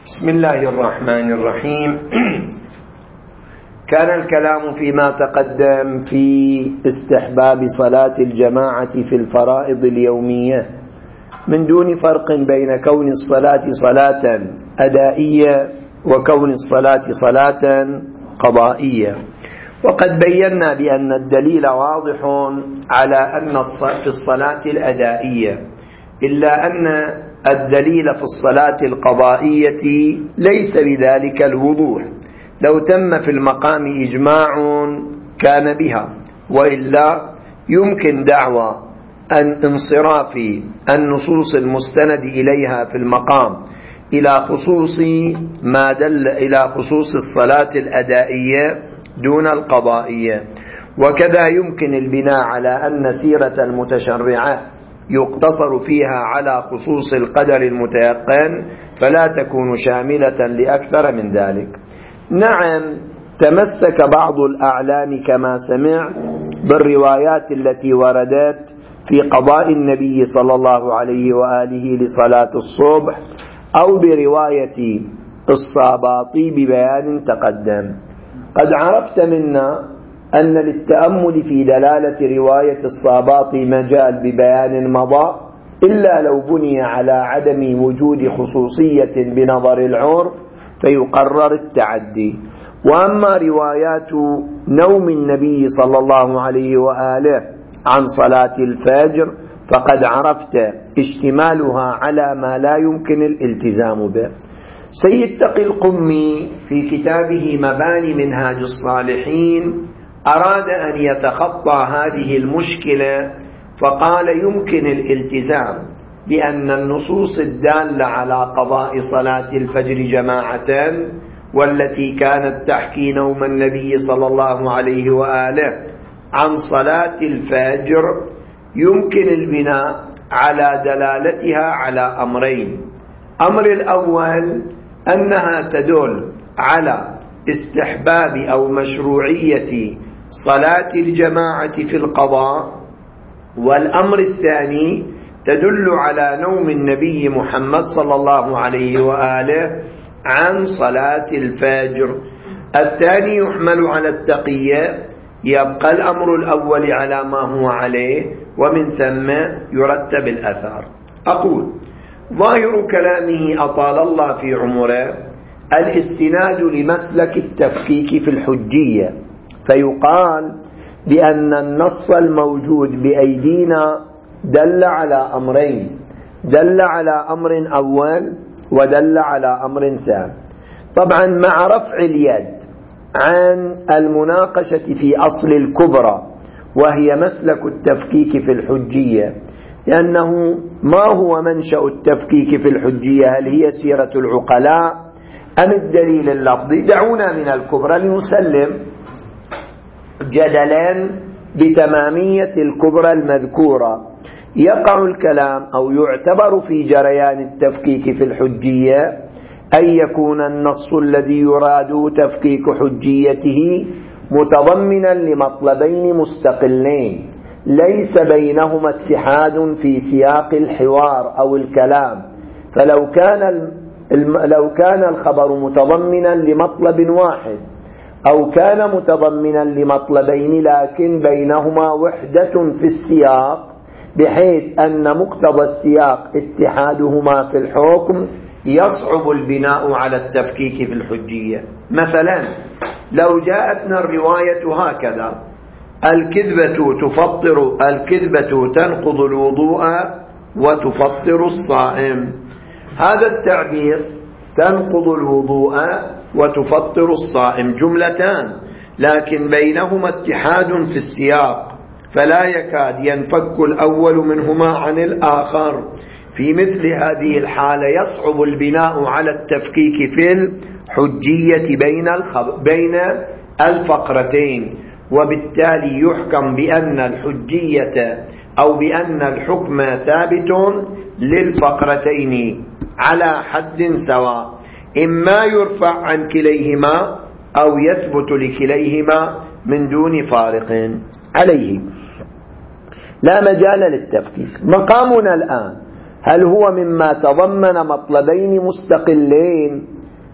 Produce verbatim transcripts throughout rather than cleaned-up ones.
بسم الله الرحمن الرحيم. كان الكلام فيما تقدم في استحباب صلاة الجماعة في الفرائض اليومية من دون فرق بين كون الصلاة صلاة أدائية وكون الصلاة صلاة قضائية، وقد بينا بأن الدليل واضح على أن في الصلاة الأدائية، إلا أن الدليل في الصلاة القضائية ليس بذلك الوضوح. لو تم في المقام إجماع كان بها، وإلا يمكن دعوى أن انصراف النصوص المستند إليها في المقام إلى خصوص ما دل إلى خصوص الصلاة الأدائية دون القضائية. وكذا يمكن البناء على أن سيرة المتشرعة يقتصر فيها على خصوص القدر المتيقن، فلا تكون شاملة لأكثر من ذلك. نعم، تمسك بعض الأعلام كما سمعت بالروايات التي وردت في قضاء النبي صلى الله عليه وآله لصلاة الصبح، أو برواية الصاباطي ببيان تقدم. قد عرفت منا أن للتأمل في دلالة رواية الصاباطي مجال ببيان مضى، إلا لو بني على عدم وجود خصوصية بنظر العرف فيقرر التعدي. وأما روايات نوم النبي صلى الله عليه وآله عن صلاة الفجر فقد عرفت اشتمالها على ما لا يمكن الالتزام به. سيد تقي القمي في كتابه مباني منهاج الصالحين أراد أن يتخطى هذه المشكلة، فقال يمكن الالتزام بأن النصوص الدالة على قضاء صلاة الفجر جماعة والتي كانت تحكي نوم النبي صلى الله عليه وآله عن صلاة الفجر يمكن البناء على دلالتها على أمرين. أمر الأول أنها تدل على استحباب أو مشروعية صلاة الجماعة في القضاء، والأمر الثاني تدل على نوم النبي محمد صلى الله عليه وآله عن صلاة الفجر. الثاني يحمل على التقية، يبقى الأمر الأول على ما هو عليه، ومن ثم يرتب الأثار. أقول ظاهر كلامه أطال الله في عمره الاستناد لمسلك التفكيك في الحجية، فيقال بأن النص الموجود بأيدينا دل على أمرين، دل على أمر أول ودل على أمر ثاني. طبعا مع رفع اليد عن المناقشة في أصل الكبرى وهي مسلك التفكيك في الحجية، لأنه ما هو منشأ التفكيك في الحجية؟ هل هي سيرة العقلاء أم الدليل اللفظي؟ دعونا من الكبرى لنسلم جدلا بتمامية الكبرى المذكورة. يقع الكلام أو يعتبر في جريان التفكيك في الحجية أن يكون النص الذي يراد تفكيك حجيته متضمنا لمطلبين مستقلين ليس بينهما اتحاد في سياق الحوار أو الكلام. فلو كان لو كان الخبر متضمنا لمطلب واحد أو كان متضمنا لمطلبين لكن بينهما وحدة في السياق بحيث أن مقتضى السياق اتحادهما في الحكم، يصعب البناء على التفكيك في الحجية. مثلا لو جاءتنا الرواية هكذا: الكذبة تفطر الكذبة تنقض الوضوء وتفطر الصائم. هذا التعبير تنقض الوضوء وتفطر الصائم جملتان، لكن بينهما اتحاد في السياق، فلا يكاد ينفك الأول منهما عن الآخر. في مثل هذه الحالة يصعب البناء على التفكيك في الحجية بين بين الفقرتين، وبالتالي يحكم بأن الحجية أو بأن الحكم ثابت للفقرتين على حد سواء، إما يرفع عن كليهما أو يثبت لكليهما من دون فارق عليه. لا مجال للتفكيك. مقامنا الآن هل هو مما تضمن مطلبين مستقلين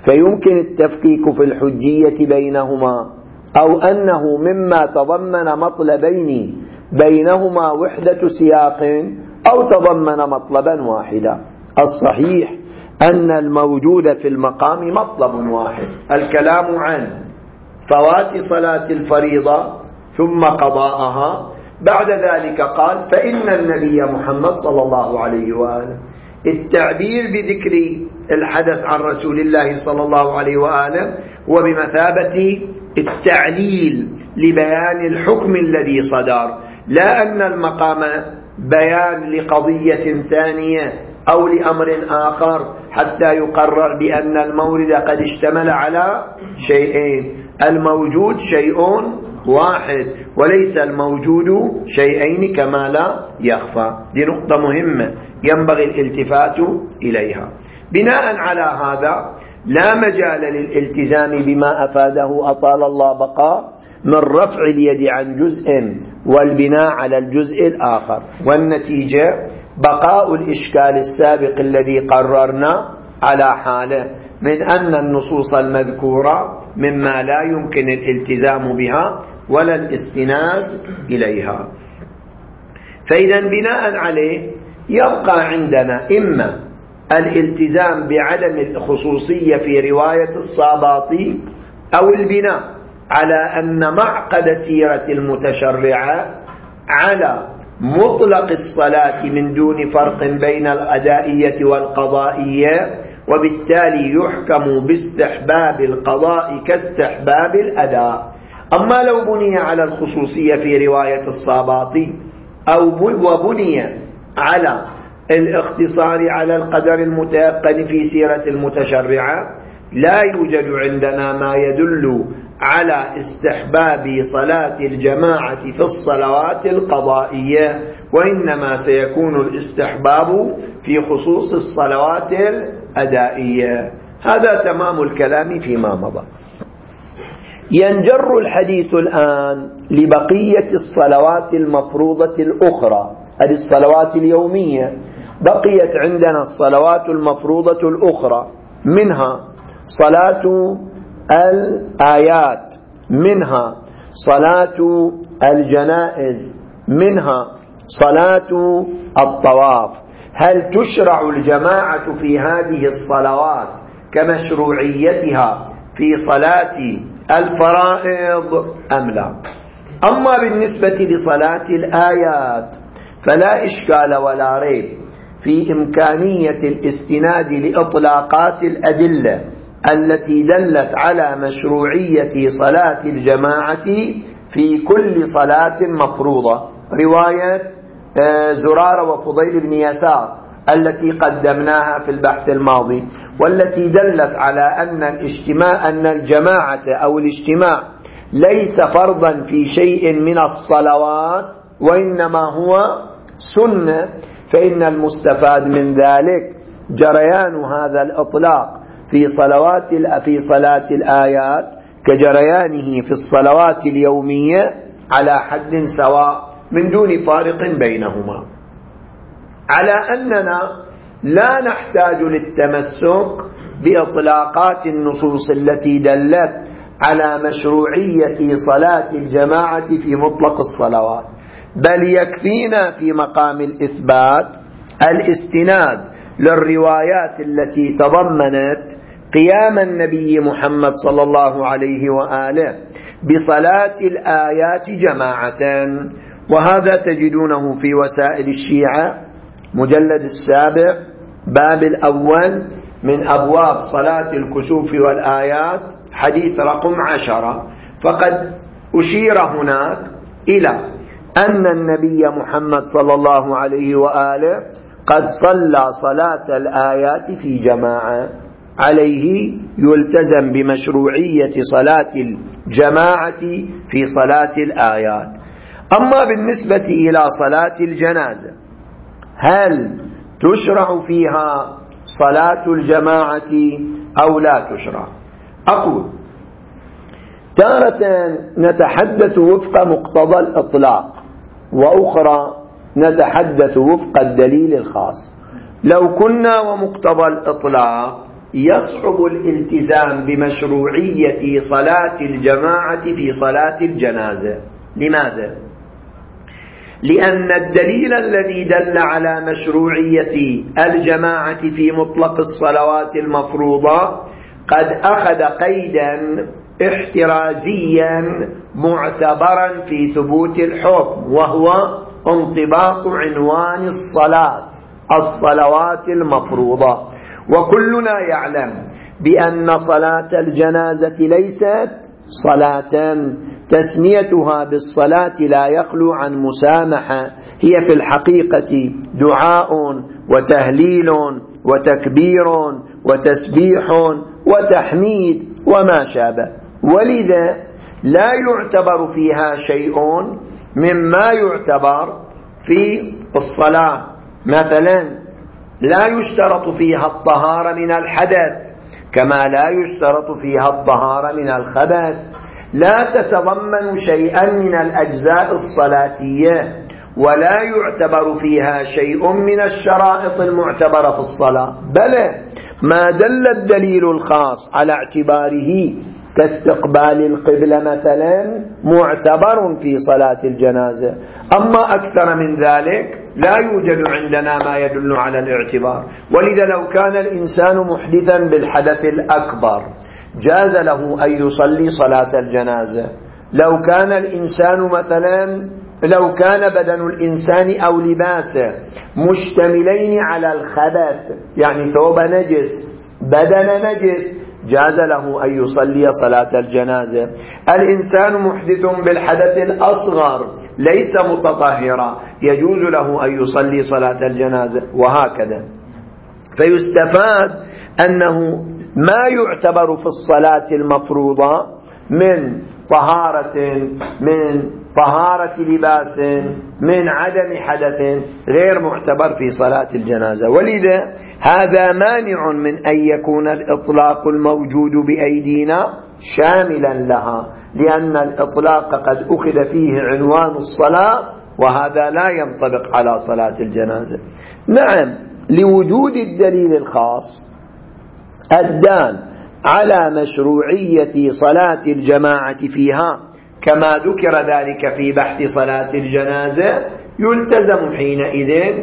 فيمكن التفكيك في الحجية بينهما، أو أنه مما تضمن مطلبين بينهما وحدة سياق، أو تضمن مطلبا واحدا. الصحيح أن الموجود في المقام مطلب واحد، الكلام عن فوات صلاة الفريضة ثم قضاءها. بعد ذلك قال فإن النبي محمد صلى الله عليه وآله، التعبير بذكر الحدث عن رسول الله صلى الله عليه وآله وبمثابة التعليل لبيان الحكم الذي صدر، لا أن المقام بيان لقضية ثانية أو لأمر آخر حتى يقرر بأن المورد قد اشتمل على شيئين. الموجود شيء واحد وليس الموجود شيئين كما لا يخفى. دي نقطة مهمة ينبغي الالتفات إليها. بناء على هذا لا مجال للالتزام بما أفاده أطال الله بقاء من رفع اليد عن جزء والبناء على الجزء الآخر، والنتيجة بقاء الإشكال السابق الذي قررنا على حاله من أن النصوص المذكورة مما لا يمكن الالتزام بها ولا الاستناد إليها. فإذا بناء عليه يبقى عندنا إما الالتزام بعدم الخصوصية في رواية الصاباطي، أو البناء على أن معقد سيرة المتشرعة على مطلق الصلاة من دون فرق بين الأدائية والقضائية، وبالتالي يحكم باستحباب القضاء كاستحباب الأداء. أما لو بني على الخصوصية في رواية الصاباطي أو وبني على الاختصار على القدر المتيقن في سيرة المتشرعة، لا يوجد عندنا ما يدل على استحباب صلاة الجماعة في الصلوات القضائية، وإنما سيكون الاستحباب في خصوص الصلوات الأدائية. هذا تمام الكلام فيما مضى. ينجر الحديث الآن لبقية الصلوات المفروضة الأخرى، هذه الصلوات اليومية. بقيت عندنا الصلوات المفروضة الأخرى، منها صلاة الآيات، منها صلاة الجنائز، منها صلاة الطواف. هل تشرع الجماعة في هذه الصلوات كمشروعيتها في صلاة الفرائض أم لا؟ أما بالنسبة لصلاة الآيات فلا إشكال ولا ريب في إمكانية الاستناد لإطلاقات الأدلة التي دلت على مشروعية صلاة الجماعة في كل صلاة مفروضة. رواية زرارة وفضيل بن يسار التي قدمناها في البحث الماضي، والتي دلت على أن الاجتماع أن الجماعة أو الاجتماع ليس فرضا في شيء من الصلوات وإنما هو سنة. فإن المستفاد من ذلك جريان هذا الإطلاق في صلوات في صلاة الآيات كجريانه في الصلوات اليومية على حد سواء من دون فارق بينهما، على أننا لا نحتاج للتمسك بإطلاقات النصوص التي دلت على مشروعية صلاة الجماعة في مطلق الصلوات، بل يكفينا في مقام الإثبات الاستناد للروايات التي تضمنت قيام النبي محمد صلى الله عليه وآله بصلاة الآيات جماعة. وهذا تجدونه في وسائل الشيعة مجلد السابع باب الأول من أبواب صلاة الكسوف والآيات حديث رقم عشرة. فقد أشير هناك إلى أن النبي محمد صلى الله عليه وآله قد صلى صلاة الآيات في جماعة، عليه يلتزم بمشروعية صلاة الجماعة في صلاة الآيات. أما بالنسبة إلى صلاة الجنازة هل تشرع فيها صلاة الجماعة أو لا تشرع؟ أقول تارة نتحدث وفق مقتضى الإطلاق، وأخرى نتحدث وفق الدليل الخاص. لو كنا ومقتضى الإطلاق يصعب الالتزام بمشروعية صلاة الجماعة في صلاة الجنازة. لماذا؟ لأن الدليل الذي دل على مشروعية الجماعة في مطلق الصلوات المفروضة قد أخذ قيدا احترازيا معتبرا في ثبوت الحكم، وهو انطباق عنوان الصلاة الصلوات المفروضة. وكلنا يعلم بأن صلاة الجنازة ليست صلاة، تسميتها بالصلاة لا يخلو عن مسامحة، هي في الحقيقة دعاء وتهليل وتكبير وتسبيح وتحميد وما شابه، ولذا لا يعتبر فيها شيء مما يعتبر في الصلاة. مثلا لا يشترط فيها الطهارة من الحدث كما لا يشترط فيها الطهارة من الخبث، لا تتضمن شيئا من الأجزاء الصلاتية، ولا يعتبر فيها شيء من الشرائط المعتبرة في الصلاة، بل ما دل الدليل الخاص على اعتباره كاستقبال القبلة مثلا معتبر في صلاة الجنازة. أما أكثر من ذلك لا يوجد عندنا ما يدل على الاعتبار. ولذا لو كان الإنسان محدثا بالحدث الأكبر جاز له أن يصلي صلاة الجنازة. لو كان الإنسان مثلا لو كان بدن الإنسان أو لباسه مشتملين على الخبث، يعني ثوب نجس بدن نجس، جاز له أن يصلي صلاة الجنازة. الإنسان محدث بالحدث الأصغر ليس متطهرا، يجوز له أن يصلي صلاة الجنازة، وهكذا. فيستفاد أنه ما يعتبر في الصلاة المفروضة من طهارة من طهارة لباس من عدم حدث غير معتبر في صلاة الجنازة. ولذا هذا مانع من أن يكون الإطلاق الموجود بأيدينا شاملا لها، لأن الإطلاق قد أخذ فيه عنوان الصلاة، وهذا لا ينطبق على صلاة الجنازة. نعم، لوجود الدليل الخاص الدال على مشروعية صلاة الجماعة فيها كما ذكر ذلك في بحث صلاة الجنازة، يلتزم حينئذ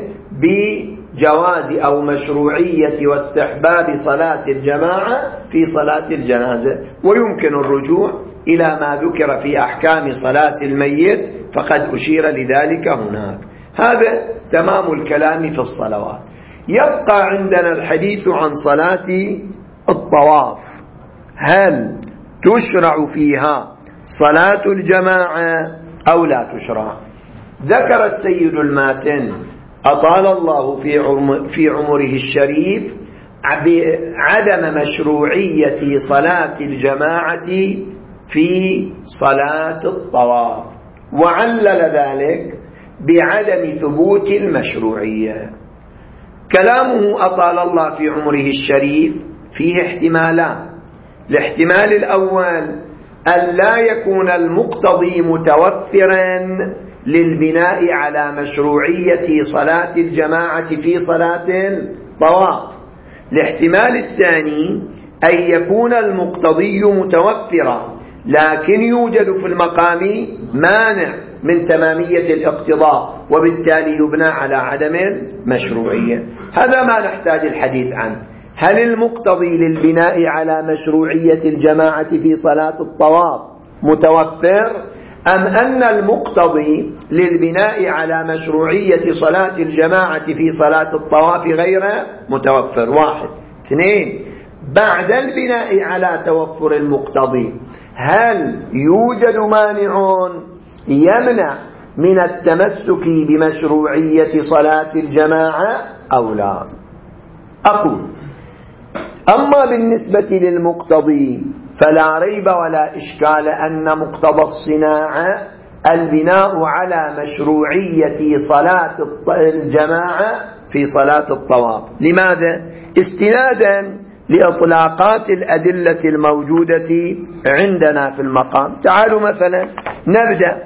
بجواز أو مشروعية واستحباب صلاة الجماعة في صلاة الجنازة. ويمكن الرجوع إلى ما ذكر في أحكام صلاة الميت، فقد أشير لذلك هناك. هذا تمام الكلام في الصلوات. يبقى عندنا الحديث عن صلاة الطواف، هل تشرع فيها صلاة الجماعة أو لا تشرع؟ ذكر السيد الماتن أطال الله في في عمره الشريف عدم مشروعية صلاة الجماعة في صلاة الطواف، وعلل ذلك بعدم ثبوت المشروعية. كلامه أطال الله في عمره الشريف فيه احتمالان. الاحتمال الأول أن لا يكون المقتضي متوفرا للبناء على مشروعية صلاة الجماعة في صلاة الطواف. الاحتمال الثاني أن يكون المقتضي متوفرا لكن يوجد في المقام مانع من تمامية الاقتضاء، وبالتالي يبنى على عدم المشروعية. هذا ما نحتاج الحديث عنه. هل المقتضي للبناء على مشروعية الجماعة في صلاة الطواف متوفر، أم أن المقتضي للبناء على مشروعية صلاة الجماعة في صلاة الطواف غير متوفر؟ واحد. اثنين، بعد البناء على توفر المقتضي هل يوجد مانع يمنع من التمسك بمشروعية صلاة الجماعة أو لا؟ أقول: أما بالنسبة للمقتضي فلا ريب ولا إشكال أن مقتضى الصناعة البناء على مشروعية صلاة الجماعة في صلاة الطواف. لماذا؟ استنادا لإطلاقات الأدلة الموجودة عندنا في المقام. تعالوا مثلا نبدأ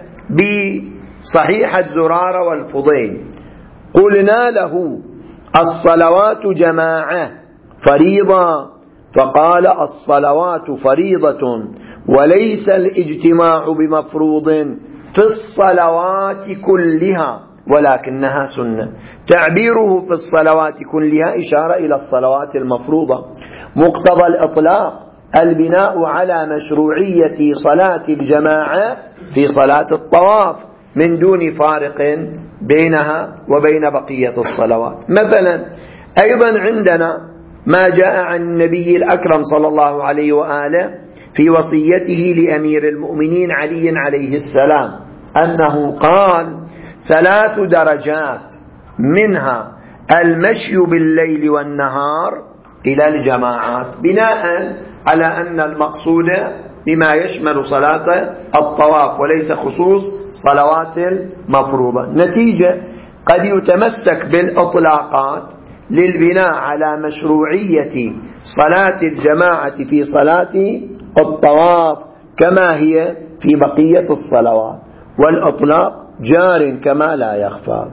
بصحيحة زرارة والفضيل. قلنا له: الصلوات جماعة فريضة فقال الصلوات فريضة وليس الاجتماع بمفروض في الصلوات كلها ولكنها سنة. تعبيره في الصلوات كلها إشارة إلى الصلوات المفروضة. مقتضى الإطلاق البناء على مشروعية صلاة الجماعة في صلاة الطواف من دون فارق بينها وبين بقية الصلوات. مثلا أيضا عندنا ما جاء عن النبي الأكرم صلى الله عليه وآله في وصيته لأمير المؤمنين علي عليه السلام أنه قال ثلاث درجات منها المشي بالليل والنهار إلى الجماعات، بناء على أن المقصود بما يشمل صلاة الطواف وليس خصوص صلوات المفروضة. نتيجة قد يتمسك بالإطلاقات للبناء على مشروعية صلاة الجماعة في صلاة الطواف كما هي في بقية الصلوات، والإطلاق جار كما لا يخفى.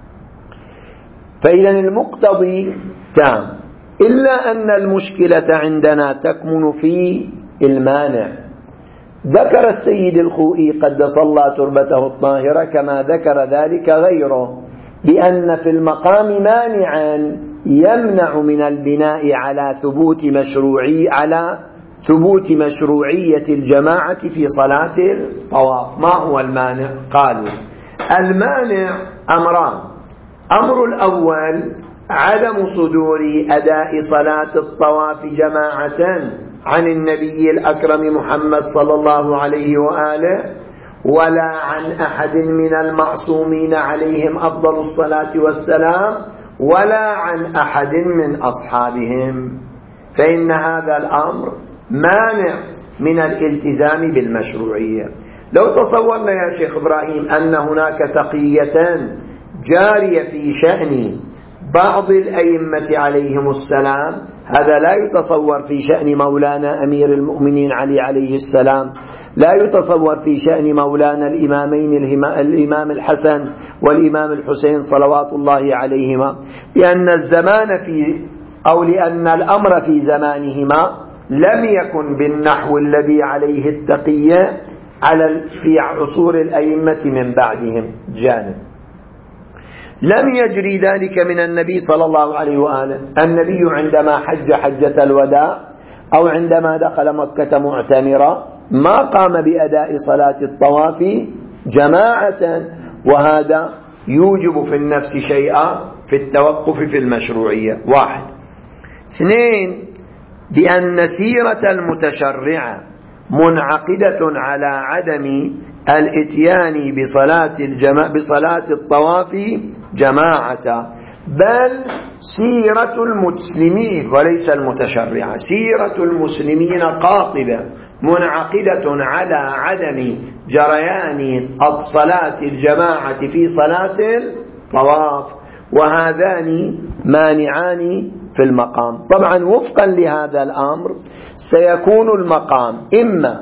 فإذا المقتضي تام، إلا أن المشكلة عندنا تكمن في المانع. ذكر السيد الخوئي قدس الله تربته الطاهرة كما ذكر ذلك غيره بأن في المقام مانعا يمنع من البناء على ثبوت مشروعي على ثبوت مشروعية الجماعة في صلاة الطواف. ما هو المانع؟ قالوا المانع أمران. أمر الأول عدم صدور أداء صلاة الطواف جماعة عن النبي الأكرم محمد صلى الله عليه وآله ولا عن أحد من المعصومين عليهم أفضل الصلاة والسلام ولا عن أحد من أصحابهم، فإن هذا الأمر مانع من الالتزام بالمشروعية. لو تصورنا يا شيخ إبراهيم أن هناك تقية جارية في شأن بعض الأئمة عليهم السلام، هذا لا يتصور في شأن مولانا أمير المؤمنين علي عليه السلام، لا يتصور في شأن مولانا الإمامين الإمام الحسن والإمام الحسين صلوات الله عليهما، لأن الزمان في أو لأن الأمر في زمانهما لم يكن بالنحو الذي عليه التقية على في عصور الأئمة من بعدهم. جانب لم يجري ذلك من النبي صلى الله عليه وآله. النبي عندما حج حجة الوداع أو عندما دخل مكة معتمرا ما قام بأداء صلاة الطواف جماعة، وهذا يوجب في النفس شيئا في التوقف في المشروعية. واحد. اثنين، بأن سيرة المتشرع منعقدة على عدم الاتيان بصلاة الجماعة بصلاة الطواف جماعة، بل سيرة المسلمين وليس المتشرعة، سيرة المسلمين قاطبة منعقدة على عدم جريان صلاة الجماعة في صلاة الطواف، وهذان مانعان في المقام. طبعا وفقا لهذا الأمر سيكون المقام إما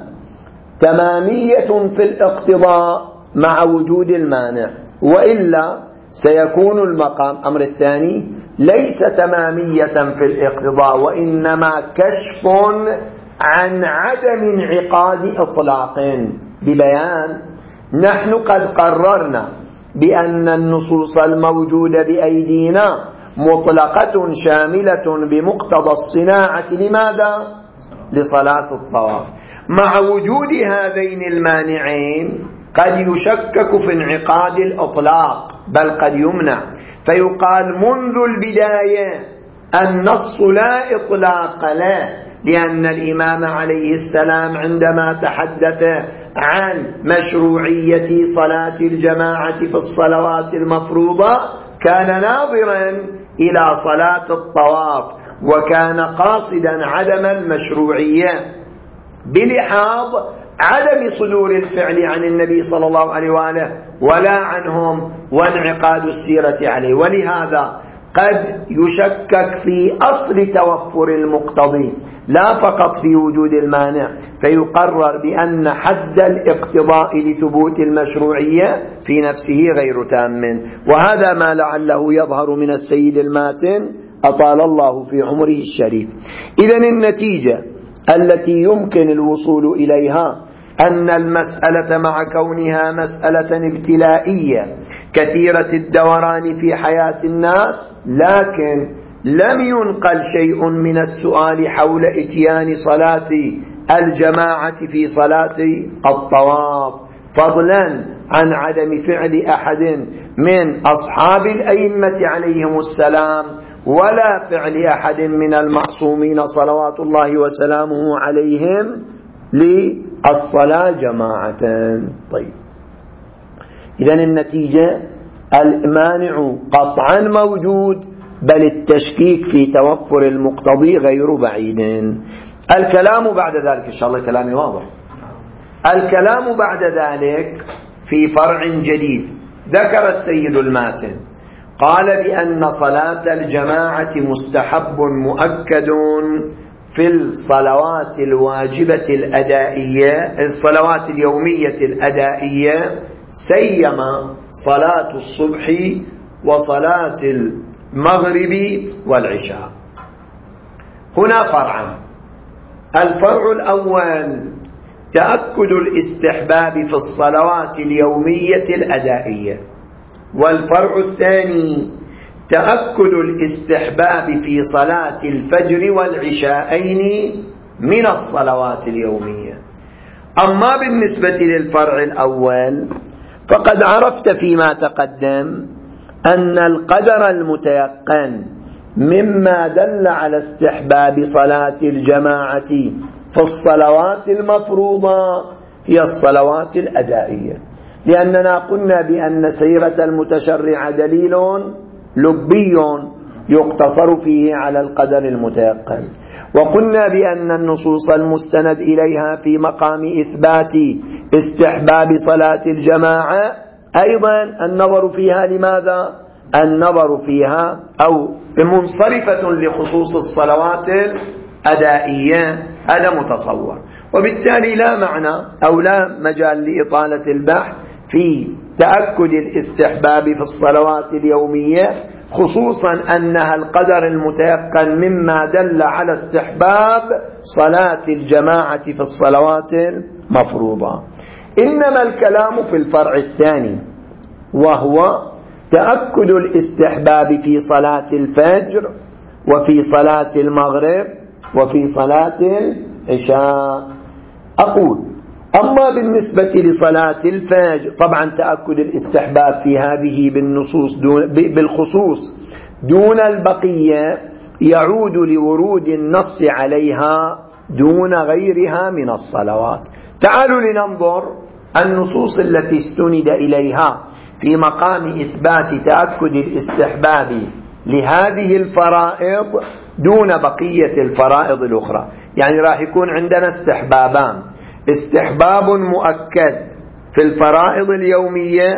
تمامية في الاقتضاء مع وجود المانع، وإلا سيكون المقام أمر الثاني ليس تمامية في الاقتضاء وإنما كشف عن عدم انعقاد إطلاق، ببيان نحن قد قررنا بأن النصوص الموجودة بأيدينا مطلقة شاملة بمقتضى الصناعة. لماذا؟ لصلاة الطواف. مع وجود هذين المانعين قد يشكك في انعقاد الإطلاق، بل قد يمنع، فيقال منذ البداية النص لا إطلاق له، لأن الإمام عليه السلام عندما تحدث عن مشروعية صلاة الجماعة في الصلوات المفروضة كان ناظرا إلى صلاة الطواف، وكان قاصدا عدم المشروعية بلحاظ عدم صدور الفعل عن النبي صلى الله عليه وآله ولا عنهم وانعقاد السيرة عليه. ولهذا قد يشكك في أصل توفر المقتضي لا فقط في وجود المانع، فيقرر بأن حد الاقتضاء لثبوت المشروعية في نفسه غير تام، وهذا ما لعله يظهر من السيد الماتن أطال الله في عمره الشريف. إذن النتيجة التي يمكن الوصول إليها أن المسألة مع كونها مسألة ابتلائية كثيرة الدوران في حياة الناس، لكن لم ينقل شيء من السؤال حول إتيان صلاة الجماعة في صلاة الطواف، فضلا عن عدم فعل أحد من أصحاب الأئمة عليهم السلام ولا فعل أحد من المعصومين صلوات الله وسلامه عليهم للصلاة جماعة. طيب، إذن النتيجة المانع قطعا موجود، بل التشكيك في توفر المقتضي غير بعيد. الكلام بعد ذلك، إن شاء الله كلامي واضح، الكلام بعد ذلك في فرع جديد ذكر السيد الماتن، قال بأن صلاة الجماعة مستحب مؤكد في الصلوات الواجبة الأدائية، الصلوات اليومية الأدائية، سيما صلاة الصبح وصلاة المغرب والعشاء. هنا فرعا: الفرع الأول تأكد الاستحباب في الصلوات اليومية الأدائية، والفرع الثاني تأكد الاستحباب في صلاة الفجر والعشاءين من الصلوات اليومية. أما بالنسبة للفرع الأول فقد عرفت فيما تقدم أن القدر المتيقن مما دل على استحباب صلاة الجماعة في الصلوات المفروضة هي الصلوات الأدائية، لأننا قلنا بأن سيرة المتشرع دليل لبي يقتصر فيه على القدر المتيقن، وقلنا بأن النصوص المستند إليها في مقام إثبات استحباب صلاة الجماعة أيضا النظر فيها لماذا؟ النظر فيها أو منصرفة لخصوص الصلوات الأدائية، هذا متصور، وبالتالي لا معنى أو لا مجال لإطالة البحث في تأكد الاستحباب في الصلوات اليومية، خصوصا أنها القدر المتيقن مما دل على استحباب صلاة الجماعة في الصلوات المفروضة. إنما الكلام في الفرع الثاني، وهو تأكد الاستحباب في صلاة الفجر وفي صلاة المغرب وفي صلاة العشاء. أقول: أما بالنسبة لصلاة الفجر طبعا تأكد الاستحباب في هذه بالنصوص دون بالخصوص دون البقية يعود لورود النص عليها دون غيرها من الصلوات. تعالوا لننظر النصوص التي استند إليها في مقام إثبات تأكد الاستحباب لهذه الفرائض دون بقية الفرائض الأخرى. يعني راح يكون عندنا استحبابان: استحباب مؤكد في الفرائض اليومية،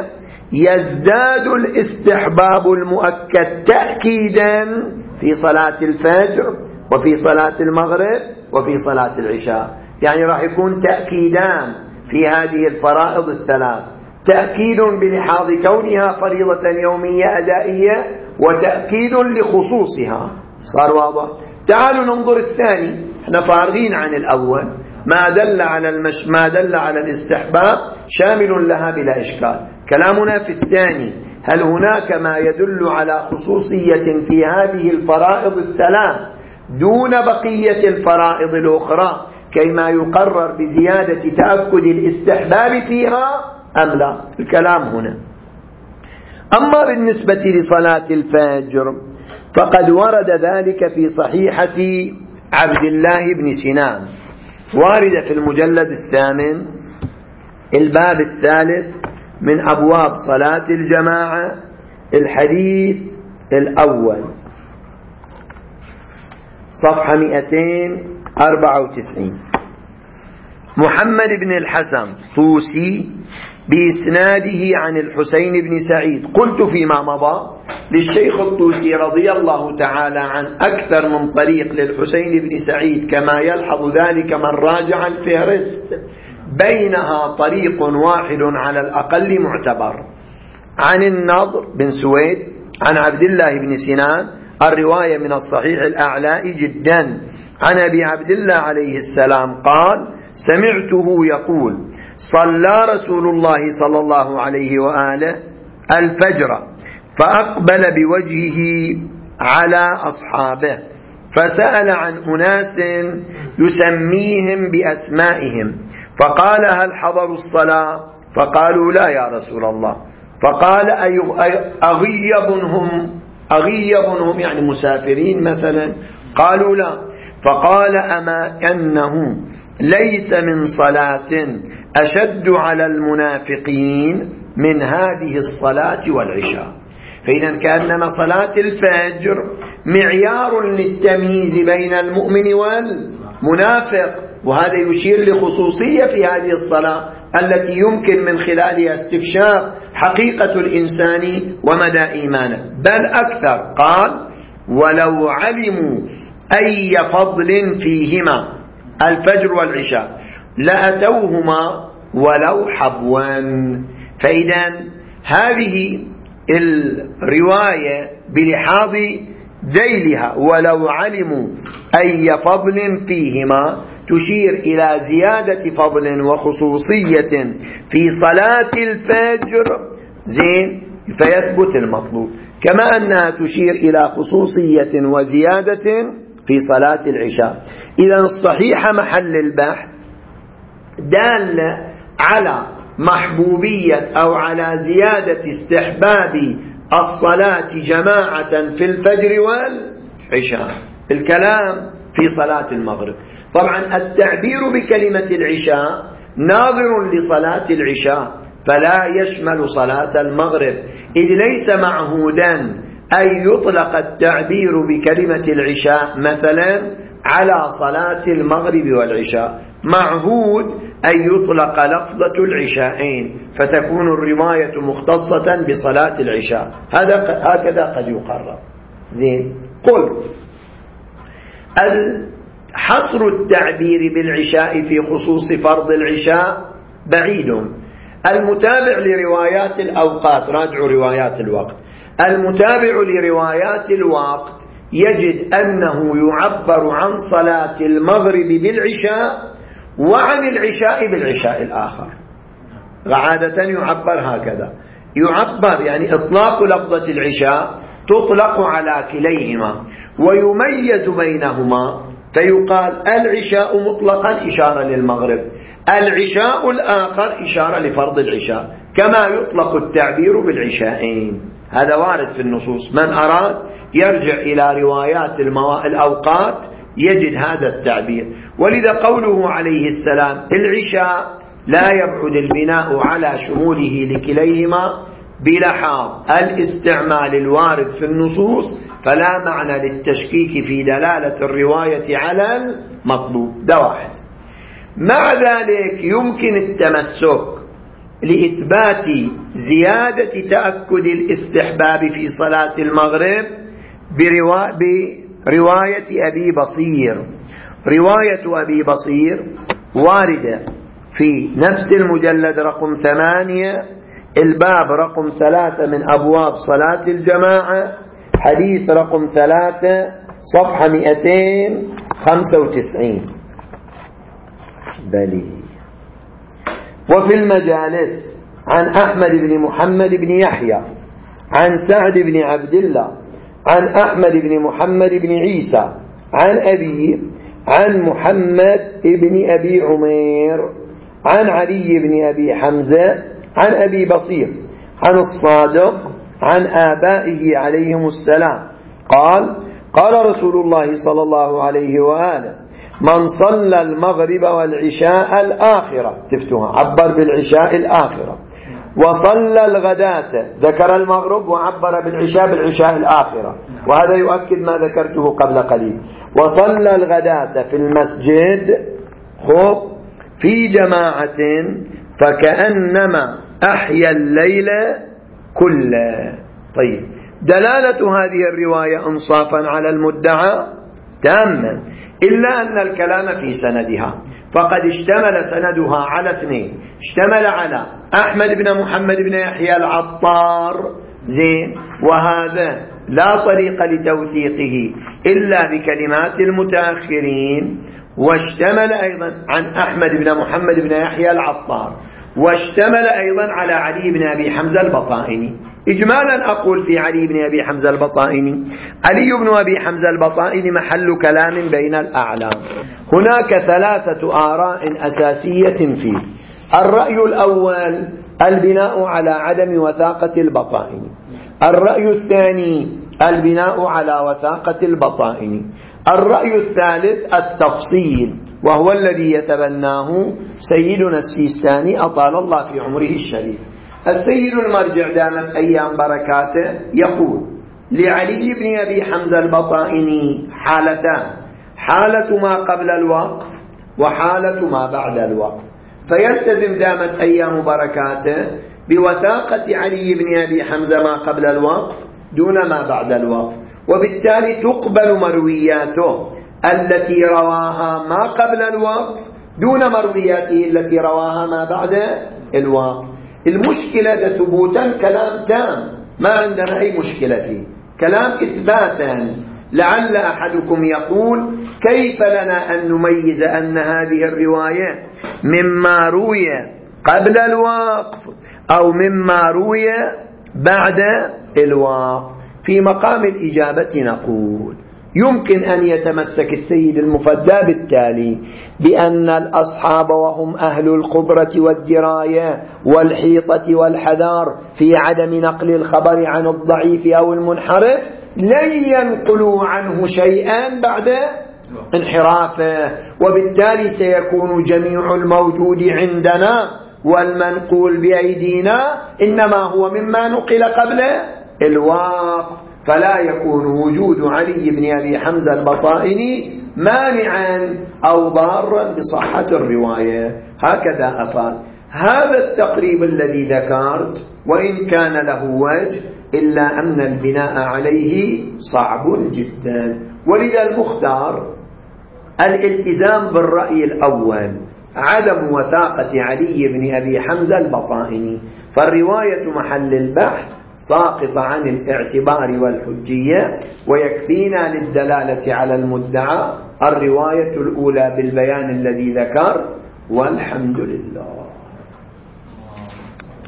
يزداد الاستحباب المؤكد تأكيدا في صلاة الفجر وفي صلاة المغرب وفي صلاة العشاء. يعني راح يكون تأكيدان في هذه الفرائض الثلاث: تأكيد بلحاظ كونها فريضة يومية أدائية، وتأكيد لخصوصها. صار واضح؟ تعالوا ننظر الثاني، احنا فارغين عن الأول. ما دل على المش... ما دل على الاستحباب شامل لها بلا إشكال. كلامنا في الثاني: هل هناك ما يدل على خصوصية في هذه الفرائض الثلاث دون بقية الفرائض الأخرى كيما يقرر بزيادة تأكد الاستحباب فيها أم لا؟ الكلام هنا. أما بالنسبة لصلاة الفجر فقد ورد ذلك في صحيحة عبد الله بن سنان، وارد في المجلد الثامن الباب الثالث من أبواب صلاة الجماعة، الحديث الأول صفحة مئتين وأربعة وتسعين: محمد بن الحسن طوسي بإسناده عن الحسين بن سعيد. قلت فيما مضى للشيخ الطوسي رضي الله تعالى عن أكثر من طريق للحسين بن سعيد، كما يلحظ ذلك من راجع الفهرست، بينها طريق واحد على الأقل معتبر: عن النضر بن سويد عن عبد الله بن سنان الرواية من الصحيح الأعلى جدا عن أبي عبد الله عليه السلام قال: سمعته يقول: صلى رسول الله صلى الله عليه وآله الفجر فأقبل بوجهه على أصحابه فسأل عن أناس يسميهم بأسمائهم فقال: هل حضروا الصلاة؟ فقالوا: لا يا رسول الله. فقال: أغيبهم أغيبهم يعني مسافرين مثلا؟ قالوا: لا. فقال: أما أنه ليس من صلاة أشد على المنافقين من هذه الصلاة والعشاء. فإذا كأنما صلاة الفجر معيار للتمييز بين المؤمن والمنافق، وهذا يشير لخصوصية في هذه الصلاة التي يمكن من خلالها استكشاف حقيقة الإنسان ومدى إيمانه. بل أكثر قال: ولو علموا أي فضل فيهما الفجر والعشاء لأتوهما ولو حبوا. فإذا هذه الرواية بلحاظ ذيلها ولو علموا أي فضل فيهما تشير إلى زيادة فضل وخصوصية في صلاة الفجر، زين، فيثبت المطلوب، كما أنها تشير إلى خصوصية وزيادة في صلاة العشاء. إذا الصحيح محل البحث دال على محبوبية أو على زيادة استحباب الصلاة جماعة في الفجر والعشاء. الكلام في صلاة المغرب. طبعا التعبير بكلمة العشاء ناظر لصلاة العشاء فلا يشمل صلاة المغرب، إذ ليس معهودا أن يطلق التعبير بكلمة العشاء مثلا على صلاة المغرب والعشاء، معهود أن يطلق لفظة العشاءين فتكون الرواية مختصة بصلاة العشاء. هذا هكذا قد يقرر. زين. قل حصر التعبير بالعشاء في خصوص فرض العشاء بعيد. المتابع لروايات الأوقات، راجعوا روايات الوقت، المتابع لروايات الوقت يجد أنه يعبر عن صلاة المغرب بالعشاء وعن العشاء بالعشاء الآخر. عادة يعبر هكذا، يعبر يعني إطلاق لفظة العشاء تطلق على كليهما ويميز بينهما فيقال العشاء مطلقا إشارة للمغرب، العشاء الآخر إشارة لفرض العشاء، كما يطلق التعبير بالعشاءين. هذا وارد في النصوص، من أراد يرجع إلى روايات الأوقات يجد هذا التعبير. ولذا قوله عليه السلام العشاء لا يبعد البناء على شموله لكليهما بلحاظ الاستعمال الوارد في النصوص، فلا معنى للتشكيك في دلالة الرواية على المطلوب. ده واحد. مع ذلك يمكن التمسك لإثبات زيادة تأكد الاستحباب في صلاة المغرب برواية أبي بصير. رواية أبي بصير واردة في نفس المجلد رقم ثمانية الباب رقم ثلاثة من أبواب صلاة الجماعة، حديث رقم ثلاثة صفحة مئتين خمسة وتسعين. بلي. وفي المجالس عن أحمد بن محمد بن يحيى عن سعد بن عبد الله عن أحمد بن محمد بن عيسى عن أبي عن محمد بن أبي عمير عن علي بن أبي حمزة عن أبي بصير عن الصادق عن آبائه عليهم السلام قال: قال رسول الله صلى الله عليه وآله: من صلى المغرب والعشاء الآخرة، تفتوها عبر بالعشاء الآخرة، وصلى الغداة، ذكر المغرب وعبر بالعشاء بالعشاء الآخرة، وهذا يؤكد ما ذكرته قبل قليل، وصلى الغداة في المسجد خب في جماعة فكأنما أحيا الليل كله. طيب، دلالة هذه الرواية انصافا على المدعى تاما، إلا أن الكلام في سندها، فقد اشتمل سندها على اثنين، اشتمل على أحمد بن محمد بن يحيى العطار، زين، وهذا لا طريق لتوثيقه إلا بكلمات المتأخرين، واشتمل أيضا عن أحمد بن محمد بن يحيى العطار، واشتمل أيضا على علي بن أبي حمزة البطائني. إجمالا أقول في علي بن أبي حمزة البطائني: علي بن أبي حمزة البطائني محل كلام بين الأعلام. هناك ثلاثة آراء أساسية فيه. الرأي الأول البناء على عدم وثاقة البطائني. الرأي الثاني البناء على وثاقة البطائني. الرأي الثالث التفصيل، وهو الذي يتبناه سيدنا السيستاني أطال الله في عمره الشريف. السيد المرجع دامت أيام بركاته يقول: لعلي بن أبي حمزة البطائني حالتان: حالة ما قبل الوقف وحالة ما بعد الوقف، فيلتزم دامت أيام بركاته بوثاقة علي بن أبي حمزة ما قبل الوقف دون ما بعد الوقف، وبالتالي تقبل مروياته التي رواها ما قبل الوقف دون مروياته التي رواها ما بعد الوقف. المشكلة ثبوتا كلام تام، ما عندنا أي مشكلة فيه، كلام إثباتا. لعل أحدكم يقول: كيف لنا أن نميز أن هذه الرواية مما روي قبل الوقف أو مما روي بعد الوقف؟ في مقام الإجابة نقول: يمكن أن يتمسك السيد المفدى بالتالي بأن الأصحاب وهم أهل الخبرة والدراية والحيطة والحذار في عدم نقل الخبر عن الضعيف أو المنحرف لن ينقلوا عنه شيئا بعد انحرافه، وبالتالي سيكون جميع الموجود عندنا والمنقول بأيدينا إنما هو مما نقل قبل الوقف، فلا يكون وجود علي بن أبي حمزة البطائني مانعا أو ضارا بصحة الرواية. هكذا أفعل. هذا التقريب الذي ذكرت وإن كان له وجه إلا أن البناء عليه صعب جدا، ولذا المختار الالتزام بالرأي الأول عدم وثاقة علي بن أبي حمزة البطائني، فالرواية محل البحث ساقط عن الاعتبار والحجية، ويكفينا للدلالة على المدعى الرواية الأولى بالبيان الذي ذكر، والحمد لله.